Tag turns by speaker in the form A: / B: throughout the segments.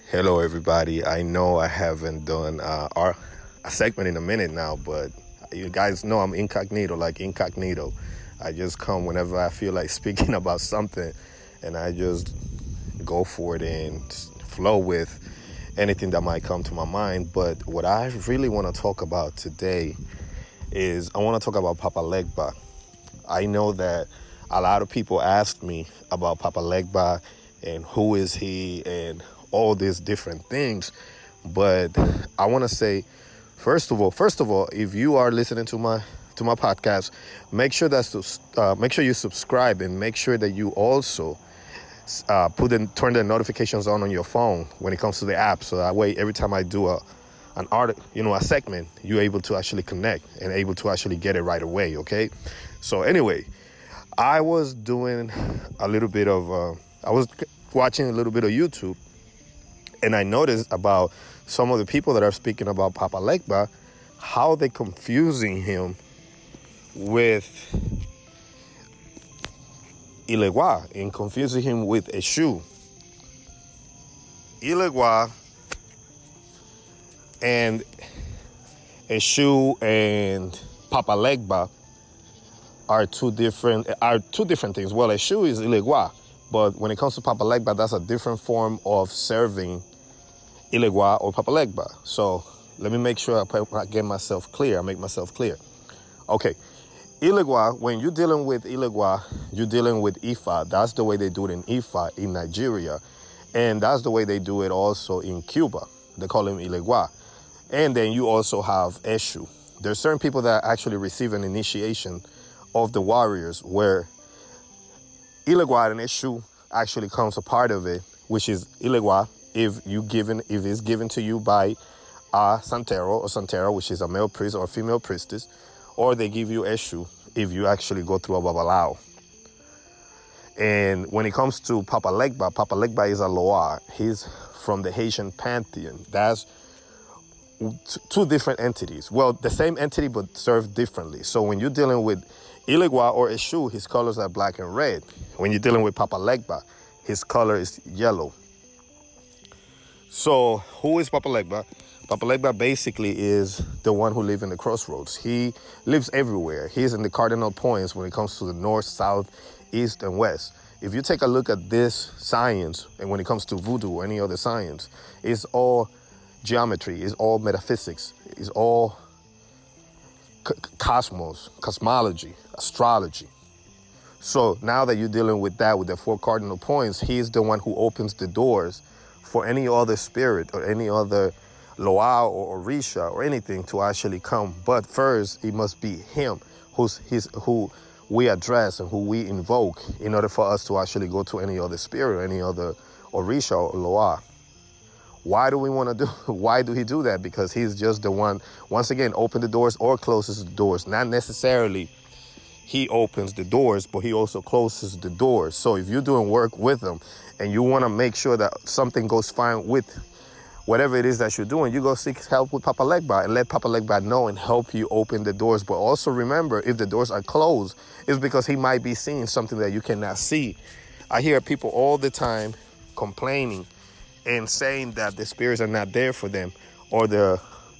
A: Hello, everybody. I know I haven't done a segment in a minute now, but you guys know I'm incognito, like incognito. I just come whenever I feel like speaking about something, and I just go for it and flow with anything that might come to my mind. But what I really want to talk about today is I want to talk about Papa Legba. I know that a lot of people ask me about Papa Legba and who is he and all these different things. But I want to say, first of all, if you are listening to my podcast, make sure you subscribe and make sure that you also turn the notifications on your phone when it comes to the app, so that way every time I do a segment, you're able to actually connect and able to actually get it right away. Okay, so anyway, I was doing a little bit of I was watching a little bit of YouTube, and I noticed about some of the people that are speaking about Papa Legba, how they're confusing him with Ilegua and confusing him with Eshu. Ilegua and Eshu and Papa Legba are two different things. Well, Eshu is Ilegua, but when it comes to Papa Legba, that's a different form of serving Ilegua or Papa Legba. So let me make sure I make myself clear. Okay. Ilegua, when you're dealing with Ilegua, you're dealing with Ifa. That's the way they do it in Ifa in Nigeria. And that's the way they do it also in Cuba. They call him Ilegua. And then you also have Eshu. There's certain people that actually receive an initiation of the warriors where Ilegua and Eshu actually comes a part of it, which is Ilegua if it's given to you by a Santero or Santera, which is a male priest or a female priestess, or they give you Eshu if you actually go through a Babalao. And when it comes to Papa Legba is a Loa. He's from the Haitian pantheon. That's two different entities. Well, the same entity, but served differently. So when you're dealing with Ilegua or Eshu, his colors are black and red. When you're dealing with Papa Legba, his color is yellow. So who is Papa Legba? Papa Legba basically is the one who lives in the crossroads. He lives everywhere. He's in the cardinal points when it comes to the north, south, east, and west. If you take a look at this science, and when it comes to voodoo or any other science, it's all geometry, it's all metaphysics, it's all cosmology, astrology. So now that you're dealing with that, with the four cardinal points, he's the one who opens the doors for any other spirit or any other Loa or Orisha or anything to actually come. But first, it must be him who we address and who we invoke in order for us to actually go to any other spirit or any other Orisha or Loa. Why do he do that? Because he's just the one, once again, open the doors or closes the doors. Not necessarily he opens the doors, but he also closes the doors. So if you're doing work with him and you want to make sure that something goes fine with whatever it is that you're doing, you go seek help with Papa Legba and let Papa Legba know and help you open the doors. But also remember, if the doors are closed, it's because he might be seeing something that you cannot see. I hear people all the time complaining and saying that the spirits are not there for them, or the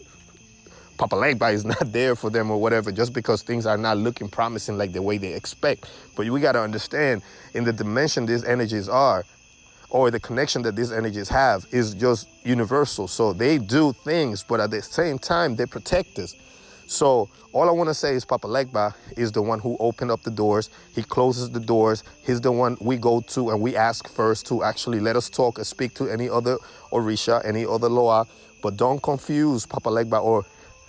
A: Papa Legba is not there for them, or whatever, just because things are not looking promising like the way they expect. But we got to understand, in the dimension these energies are, or the connection that these energies have, is just universal. So they do things, but at the same time, they protect us. So all I want to say is Papa Legba is the one who opened up the doors. He closes the doors. He's the one we go to and we ask first to actually let us talk and speak to any other Orisha, any other Loa. But don't confuse Papa Legba or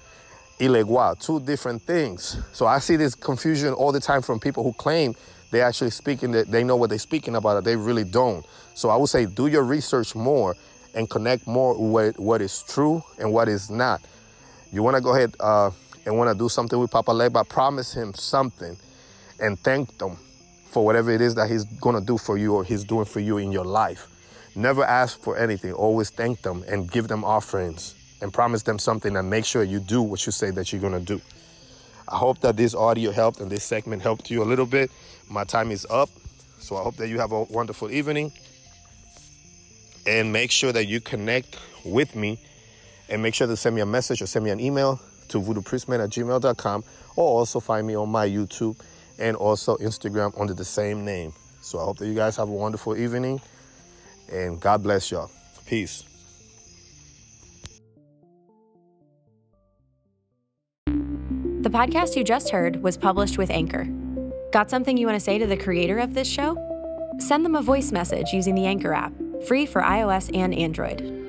A: Ilegua, two different things. So I see this confusion all the time from people who claim they actually speaking, that they know what they're speaking about, they really don't. So I would say do your research more and connect more with what is true and what is not. You want to go ahead and want to do something with Papa Legba, promise him something and thank them for whatever it is that he's going to do for you or he's doing for you in your life. Never ask for anything. Always thank them and give them offerings and promise them something and make sure you do what you say that you're going to do. I hope that this audio helped and this segment helped you a little bit. My time is up, so I hope that you have a wonderful evening. And make sure that you connect with me, and make sure to send me a message or send me an email to voodoopriestman@gmail.com, or also find me on my YouTube and also Instagram under the same name. So I hope that you guys have a wonderful evening, and God bless y'all. Peace.
B: The podcast you just heard was published with Anchor. Got something you want to say to the creator of this show? Send them a voice message using the Anchor app, free for iOS and Android.